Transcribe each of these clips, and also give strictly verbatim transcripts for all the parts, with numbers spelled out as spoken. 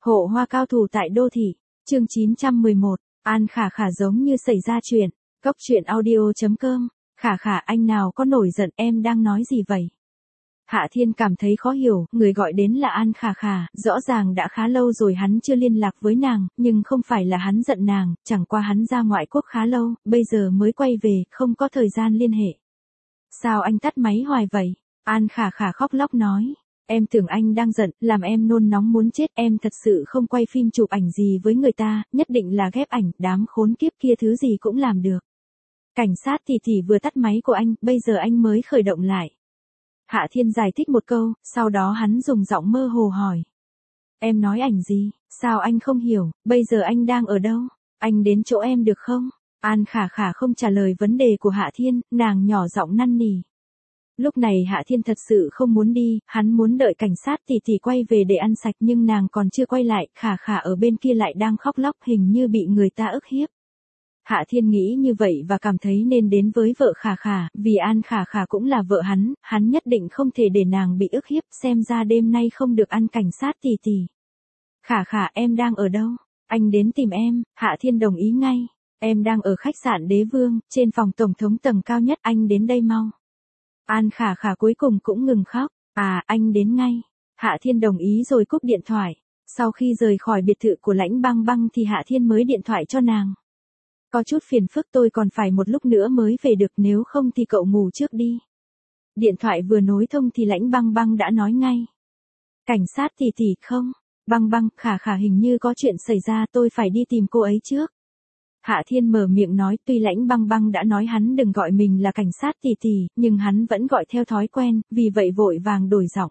Hộ hoa cao thủ tại đô thị, chương chín trăm mười một, An Khả Khả giống như xảy ra chuyện, Cốc truyện audio chấm com, Khả Khả anh nào có nổi giận em đang nói gì vậy? Hạ Thiên cảm thấy khó hiểu, người gọi đến là An Khả Khả, rõ ràng đã khá lâu rồi hắn chưa liên lạc với nàng, nhưng không phải là hắn giận nàng, chẳng qua hắn ra ngoại quốc khá lâu, bây giờ mới quay về, không có thời gian liên hệ. Sao anh tắt máy hoài vậy? An Khả Khả khóc lóc nói. Em tưởng anh đang giận, làm em nôn nóng muốn chết, em thật sự không quay phim chụp ảnh gì với người ta, nhất định là ghép ảnh, đám khốn kiếp kia thứ gì cũng làm được. Cảnh sát tỷ tỷ vừa tắt máy của anh, bây giờ anh mới khởi động lại. Hạ Thiên giải thích một câu, sau đó hắn dùng giọng mơ hồ hỏi. Em nói ảnh gì, sao anh không hiểu, bây giờ anh đang ở đâu, anh đến chỗ em được không? An Khả Khả không trả lời vấn đề của Hạ Thiên, nàng nhỏ giọng năn nỉ. Lúc này Hạ Thiên thật sự không muốn đi, hắn muốn đợi cảnh sát tỷ tỷ quay về để ăn sạch nhưng nàng còn chưa quay lại, Khả Khả ở bên kia lại đang khóc lóc hình như bị người ta ức hiếp. Hạ Thiên nghĩ như vậy và cảm thấy nên đến với vợ Khả Khả, vì An Khả Khả cũng là vợ hắn, hắn nhất định không thể để nàng bị ức hiếp, xem ra đêm nay không được ăn cảnh sát tỷ tỷ. Khả Khả em đang ở đâu? Anh đến tìm em, Hạ Thiên đồng ý ngay. Em đang ở khách sạn Đế Vương, trên phòng tổng thống tầng cao nhất, anh đến đây mau. An Khả Khả cuối cùng cũng ngừng khóc, à anh đến ngay. Hạ Thiên đồng ý rồi cúp điện thoại. Sau khi rời khỏi biệt thự của Lãnh Băng Băng thì Hạ Thiên mới điện thoại cho nàng. Có chút phiền phức, tôi còn phải một lúc nữa mới về được, nếu không thì cậu ngủ trước đi. Điện thoại vừa nối thông thì Lãnh Băng Băng đã nói ngay. Cảnh sát tỷ tỷ không? Băng Băng, Khả Khả hình như có chuyện xảy ra, tôi phải đi tìm cô ấy trước. Hạ Thiên mở miệng nói, tuy Lãnh Băng Băng đã nói hắn đừng gọi mình là cảnh sát tỷ tỷ, nhưng hắn vẫn gọi theo thói quen, vì vậy vội vàng đổi giọng.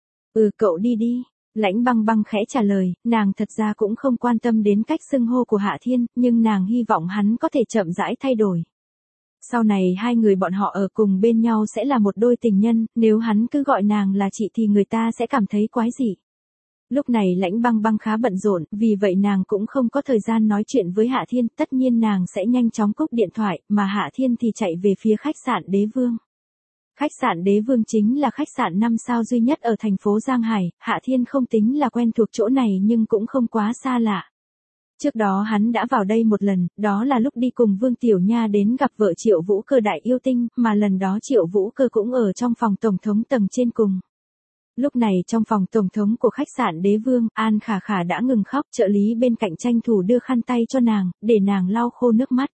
Ừ cậu đi đi. Lãnh Băng Băng khẽ trả lời, nàng thật ra cũng không quan tâm đến cách xưng hô của Hạ Thiên, nhưng nàng hy vọng hắn có thể chậm rãi thay đổi. Sau này hai người bọn họ ở cùng bên nhau sẽ là một đôi tình nhân, nếu hắn cứ gọi nàng là chị thì người ta sẽ cảm thấy quái dị. Lúc này Lãnh Băng Băng khá bận rộn, vì vậy nàng cũng không có thời gian nói chuyện với Hạ Thiên, tất nhiên nàng sẽ nhanh chóng cúp điện thoại, mà Hạ Thiên thì chạy về phía khách sạn Đế Vương. Khách sạn Đế Vương chính là khách sạn năm sao duy nhất ở thành phố Giang Hải, Hạ Thiên không tính là quen thuộc chỗ này nhưng cũng không quá xa lạ. Trước đó hắn đã vào đây một lần, đó là lúc đi cùng Vương Tiểu Nha đến gặp vợ Triệu Vũ Cơ đại yêu tinh, mà lần đó Triệu Vũ Cơ cũng ở trong phòng tổng thống tầng trên cùng. Lúc này trong phòng tổng thống của khách sạn Đế Vương, An Khả Khả đã ngừng khóc, trợ lý bên cạnh tranh thủ đưa khăn tay cho nàng, để nàng lau khô nước mắt.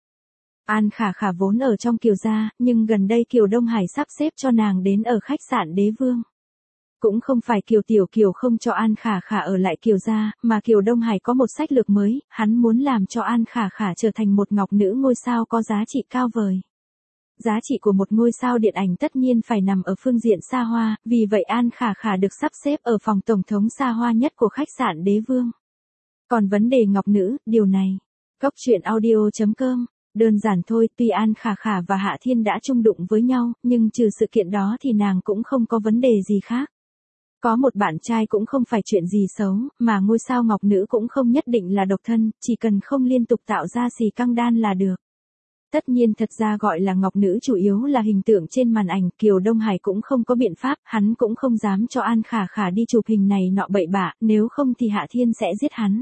An Khả Khả vốn ở trong Kiều gia, nhưng gần đây Kiều Đông Hải sắp xếp cho nàng đến ở khách sạn Đế Vương. Cũng không phải Kiều Tiểu Kiều không cho An Khả Khả ở lại Kiều gia, mà Kiều Đông Hải có một sách lược mới, hắn muốn làm cho An Khả Khả trở thành một ngọc nữ ngôi sao có giá trị cao vời. Giá trị của một ngôi sao điện ảnh tất nhiên phải nằm ở phương diện xa hoa, vì vậy An Khả Khả được sắp xếp ở phòng tổng thống xa hoa nhất của khách sạn Đế Vương. Còn vấn đề ngọc nữ, điều này, Cốc truyện audio chấm com, đơn giản thôi, tuy An Khả Khả và Hạ Thiên đã chung đụng với nhau, nhưng trừ sự kiện đó thì nàng cũng không có vấn đề gì khác. Có một bạn trai cũng không phải chuyện gì xấu, mà ngôi sao ngọc nữ cũng không nhất định là độc thân, chỉ cần không liên tục tạo ra xì căng đan là được. Tất nhiên thật ra gọi là ngọc nữ chủ yếu là hình tượng trên màn ảnh, Kiều Đông Hải cũng không có biện pháp, hắn cũng không dám cho An Khả Khả đi chụp hình này nọ bậy bạ, nếu không thì Hạ Thiên sẽ giết hắn.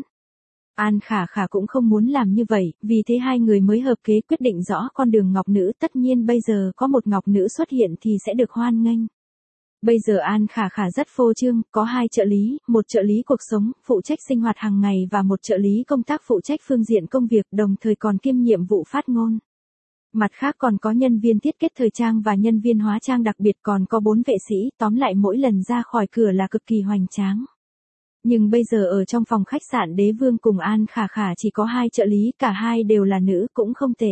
An Khả Khả cũng không muốn làm như vậy, vì thế hai người mới hợp kế quyết định rõ con đường ngọc nữ, tất nhiên bây giờ có một ngọc nữ xuất hiện thì sẽ được hoan nghênh. Bây giờ An Khả Khả rất phô trương, có hai trợ lý, một trợ lý cuộc sống, phụ trách sinh hoạt hàng ngày và một trợ lý công tác phụ trách phương diện công việc, đồng thời còn kiêm nhiệm vụ phát ngôn. Mặt khác còn có nhân viên thiết kế thời trang và nhân viên hóa trang, đặc biệt còn có bốn vệ sĩ, tóm lại mỗi lần ra khỏi cửa là cực kỳ hoành tráng. Nhưng bây giờ ở trong phòng khách sạn Đế Vương cùng An Khả Khả chỉ có hai trợ lý, cả hai đều là nữ, cũng không tệ.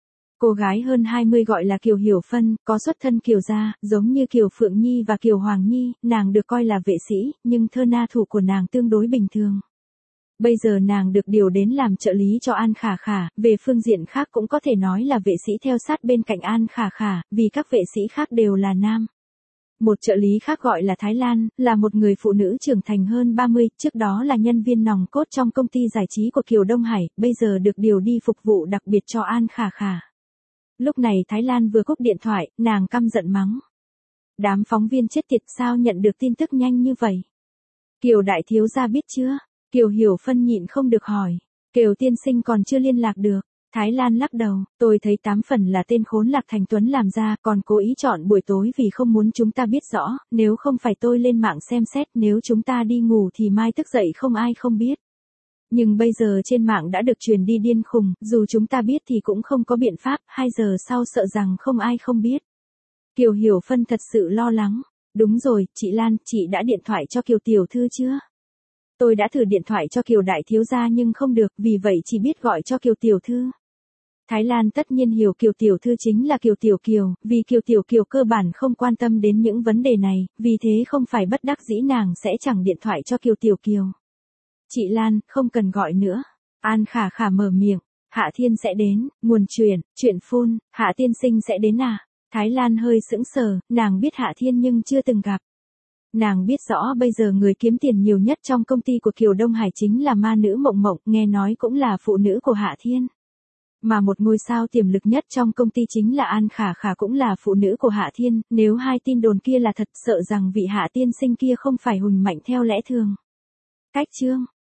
Cô gái hơn hai mươi gọi là Kiều Hiểu Phân, có xuất thân Kiều gia, giống như Kiều Phượng Nhi và Kiều Hoàng Nhi, nàng được coi là vệ sĩ, nhưng thơ na thủ của nàng tương đối bình thường. Bây giờ nàng được điều đến làm trợ lý cho An Khả Khả, về phương diện khác cũng có thể nói là vệ sĩ theo sát bên cạnh An Khả Khả, vì các vệ sĩ khác đều là nam. Một trợ lý khác gọi là Thái Lan, là một người phụ nữ trưởng thành hơn ba mươi, trước đó là nhân viên nòng cốt trong công ty giải trí của Kiều Đông Hải, bây giờ được điều đi phục vụ đặc biệt cho An Khả Khả. Lúc này Thái Lan vừa cúp điện thoại, nàng căm giận mắng. Đám phóng viên chết tiệt, sao nhận được tin tức nhanh như vậy? Kiều đại thiếu gia biết chưa? Kiều Hiểu Phân nhịn không được hỏi. Kiều tiên sinh còn chưa liên lạc được. Thái Lan lắc đầu, tôi thấy tám phần là tên khốn Lạc Thành Tuấn làm ra, còn cố ý chọn buổi tối vì không muốn chúng ta biết rõ, nếu không phải tôi lên mạng xem xét, nếu chúng ta đi ngủ thì mai thức dậy không ai không biết. Nhưng bây giờ trên mạng đã được truyền đi điên khùng, dù chúng ta biết thì cũng không có biện pháp, hai giờ sau sợ rằng không ai không biết. Kiều Hiểu Phân thật sự lo lắng. Đúng rồi, chị Lan, chị đã điện thoại cho Kiều tiểu thư chưa? Tôi đã thử điện thoại cho Kiều đại thiếu gia nhưng không được, vì vậy chỉ biết gọi cho Kiều tiểu thư. Thái Lan tất nhiên hiểu Kiều tiểu thư chính là Kiều Tiểu Kiều, vì Kiều Tiểu Kiều cơ bản không quan tâm đến những vấn đề này, vì thế không phải bất đắc dĩ nàng sẽ chẳng điện thoại cho Kiều Tiểu Kiều. Chị Lan, không cần gọi nữa. An Khả Khả mở miệng. Hạ Thiên sẽ đến, nguồn truyền, chuyện phun, Hạ tiên sinh sẽ đến à? Thái Lan hơi sững sờ, nàng biết Hạ Thiên nhưng chưa từng gặp. Nàng biết rõ bây giờ người kiếm tiền nhiều nhất trong công ty của Kiều Đông Hải chính là ma nữ Mộng Mộng, nghe nói cũng là phụ nữ của Hạ Thiên. Mà một ngôi sao tiềm lực nhất trong công ty chính là An Khả Khả cũng là phụ nữ của Hạ Thiên, nếu hai tin đồn kia là thật sợ rằng vị Hạ tiên sinh kia không phải hùng mạnh theo lẽ thường. Cách chương